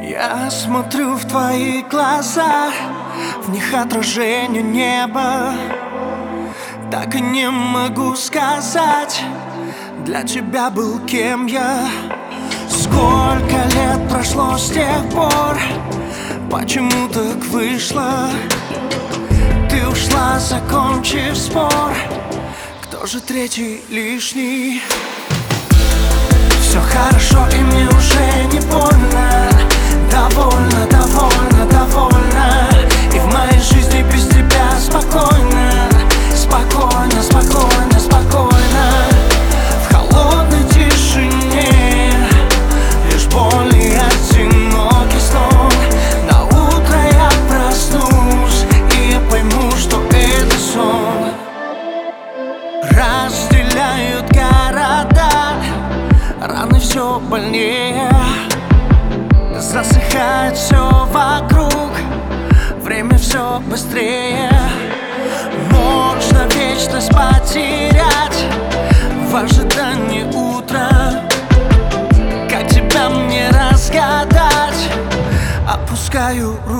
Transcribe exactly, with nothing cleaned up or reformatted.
Я смотрю в твои глаза, в них отражение неба. Так и не могу сказать, для тебя был кем я. Сколько лет прошло с тех пор, почему так вышло? Ты ушла, закончив спор, кто же третий лишний? Все хорошо и мне уже не больно. Довольно, довольно, довольно. И в моей жизни без тебя спокойно. Спокойно, спокойно, спокойно. В холодной тишине лишь боль и одинокий сон. На утро я проснусь и я пойму, что это сон. Разделяют города, раны все больнее. Засыхает все вокруг, время все быстрее. Можно вечность потерять в ожидании утра. Как тебя мне разгадать? Опускаю руку.